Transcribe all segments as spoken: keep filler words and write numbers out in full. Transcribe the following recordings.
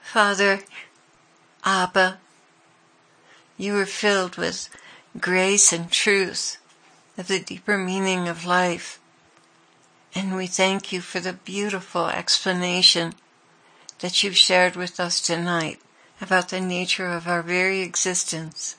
Father, Abba, you are filled with grace and truth of the deeper meaning of life, and we thank you for the beautiful explanation that you've shared with us tonight about the nature of our very existence.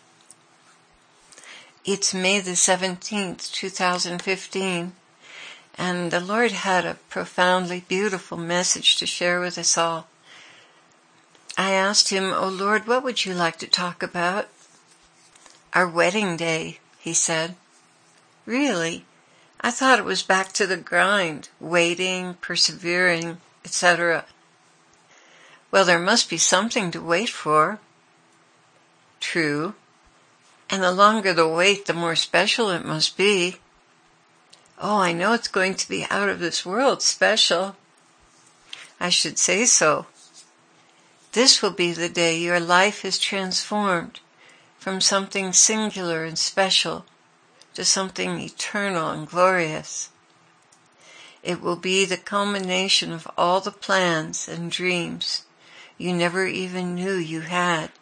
It's May the seventeenth, two thousand fifteen, and the Lord had a profoundly beautiful message to share with us all. I asked him, "Oh Lord, what would you like to talk about?" "Our wedding day," he said. "Really? I thought it was back to the grind, waiting, persevering, et cetera" "Well, there must be something to wait for." "True. And the longer the wait, the more special it must be." "Oh, I know it's going to be out of this world special." "I should say so. This will be the day your life is transformed from something singular and special to something eternal and glorious. It will be the culmination of all the plans and dreams you never even knew you had.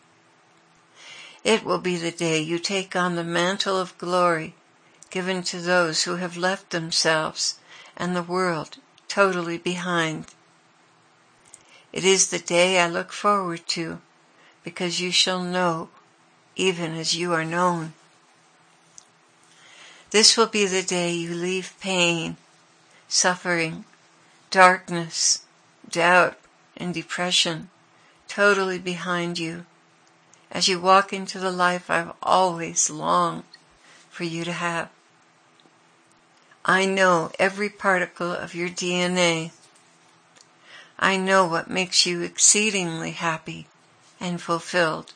It will be the day you take on the mantle of glory given to those who have left themselves and the world totally behind. It is the day I look forward to, because you shall know, even as you are known. This will be the day you leave pain, suffering, darkness, doubt, and depression totally behind you, as you walk into the life I've always longed for you to have. I know every particle of your D N A. I know what makes you exceedingly happy and fulfilled.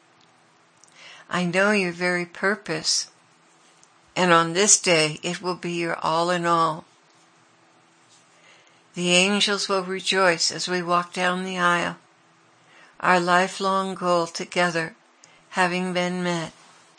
I know your very purpose, and on this day it will be your all in all. The angels will rejoice as we walk down the aisle, our lifelong goal together having been met.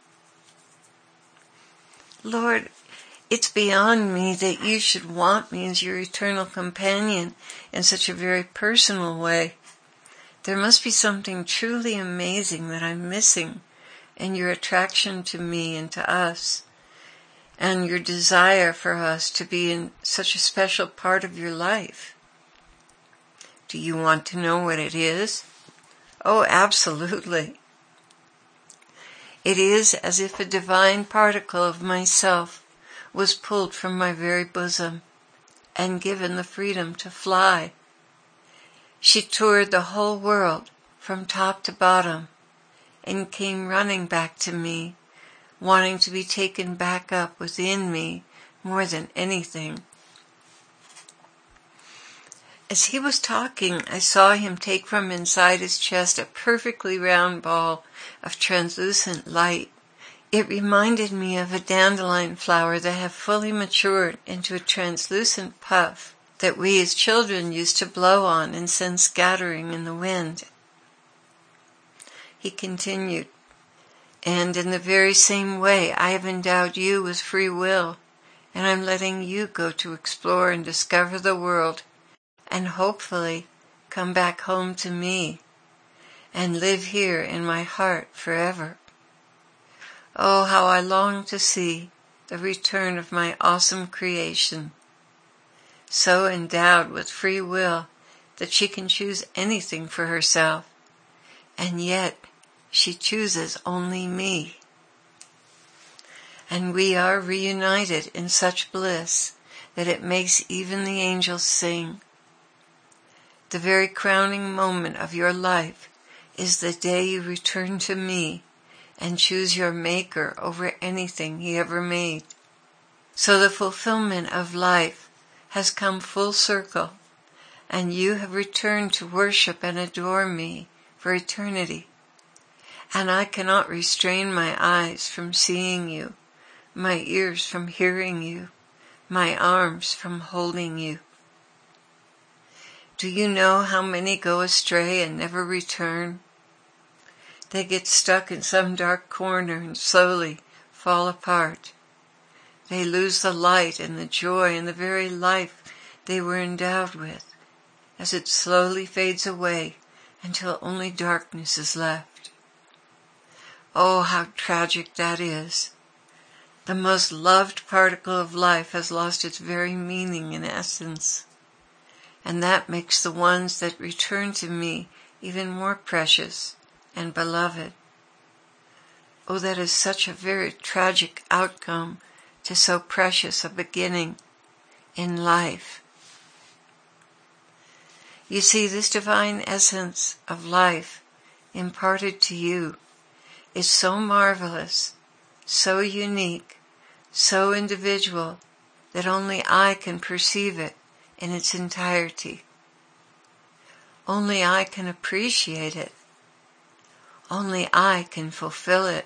Lord, it's beyond me that you should want me as your eternal companion in such a very personal way. There must be something truly amazing that I'm missing in your attraction to me and to us, and your desire for us to be in such a special part of your life. Do you want to know what it is? Oh, absolutely. It is as if a divine particle of myself was pulled from my very bosom and given the freedom to fly. She toured the whole world from top to bottom and came running back to me, wanting to be taken back up within me more than anything. As he was talking, I saw him take from inside his chest a perfectly round ball of translucent light. It reminded me of a dandelion flower that had fully matured into a translucent puff that we as children used to blow on and send scattering in the wind. He continued, "And in the very same way, I have endowed you with free will, and I'm letting you go to explore and discover the world, and hopefully come back home to me, and live here in my heart forever. Oh, how I long to see the return of my awesome creation, so endowed with free will that she can choose anything for herself, and yet she chooses only me. And we are reunited in such bliss that it makes even the angels sing. The very crowning moment of your life is the day you return to me and choose your Maker over anything he ever made. So the fulfillment of life has come full circle, and you have returned to worship and adore me for eternity. And I cannot restrain my eyes from seeing you, my ears from hearing you, my arms from holding you. Do you know how many go astray and never return? They get stuck in some dark corner and slowly fall apart. They lose the light and the joy and the very life they were endowed with, as it slowly fades away until only darkness is left. Oh, how tragic that is. The most loved particle of life has lost its very meaning and essence, and that makes the ones that return to me even more precious and beloved. Oh, that is such a very tragic outcome to so precious a beginning in life. You see, this divine essence of life imparted to you is so marvelous, so unique, so individual, that only I can perceive it in its entirety. Only I can appreciate it. Only I can fulfill it.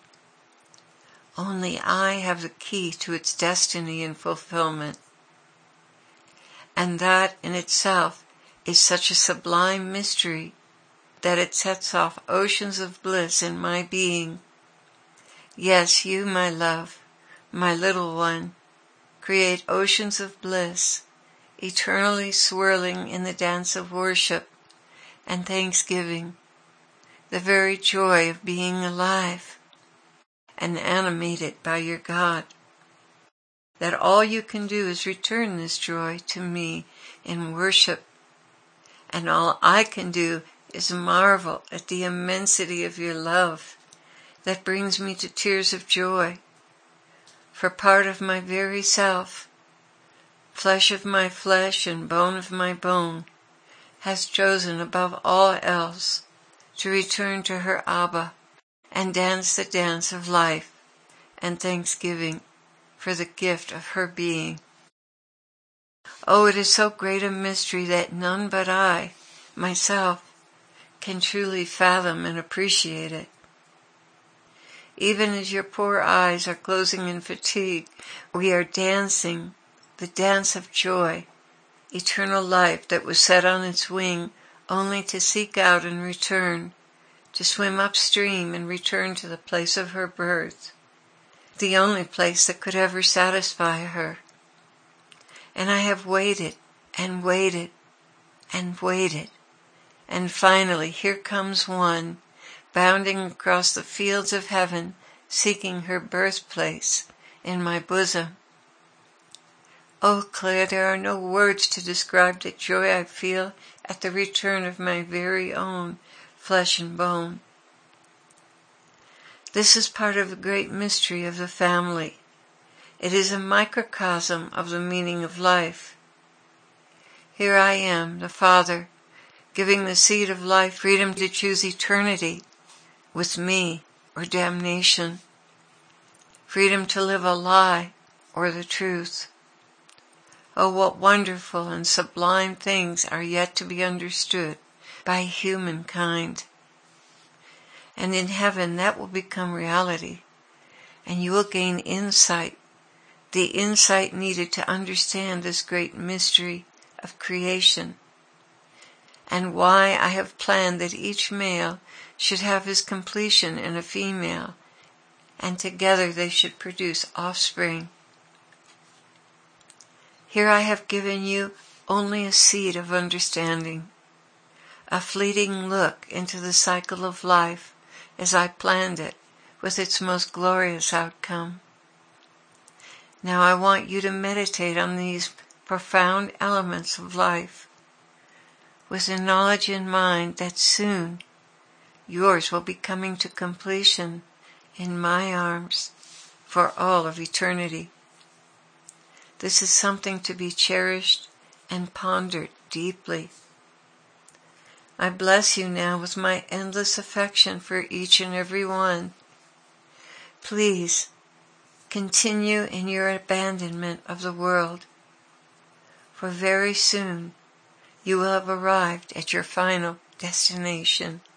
Only I have the key to its destiny and fulfillment. And that in itself is such a sublime mystery that it sets off oceans of bliss in my being. Yes, you, my love, my little one, create oceans of bliss, eternally swirling in the dance of worship and thanksgiving, the very joy of being alive and animated by your God. That all you can do is return this joy to me in worship, and all I can do is marvel at the immensity of your love that brings me to tears of joy. For part of my very self, flesh of my flesh and bone of my bone, has chosen above all else to return to her Abba and dance the dance of life and thanksgiving for the gift of her being. Oh, it is so great a mystery that none but I, myself, can truly fathom and appreciate it. Even as your poor eyes are closing in fatigue, we are dancing the dance of joy, eternal life that was set on its wing only to seek out and return, to swim upstream and return to the place of her birth, the only place that could ever satisfy her. And I have waited and waited and waited, and finally here comes one, bounding across the fields of heaven, seeking her birthplace in my bosom. Oh, Claire, there are no words to describe the joy I feel at the return of my very own flesh and bone. This is part of the great mystery of the family. It is a microcosm of the meaning of life. Here I am, the Father, giving the seed of life freedom to choose eternity with me or damnation, freedom to live a lie or the truth. Oh, what wonderful and sublime things are yet to be understood by humankind. And in heaven that will become reality, and you will gain insight, the insight needed to understand this great mystery of creation, and why I have planned that each male should have his completion in a female, and together they should produce offspring. Here I have given you only a seed of understanding, a fleeting look into the cycle of life as I planned it, with its most glorious outcome. Now I want you to meditate on these profound elements of life, with the knowledge in mind that soon yours will be coming to completion in my arms for all of eternity. This is something to be cherished and pondered deeply. I bless you now with my endless affection for each and every one. Please continue in your abandonment of the world, for very soon you will have arrived at your final destination.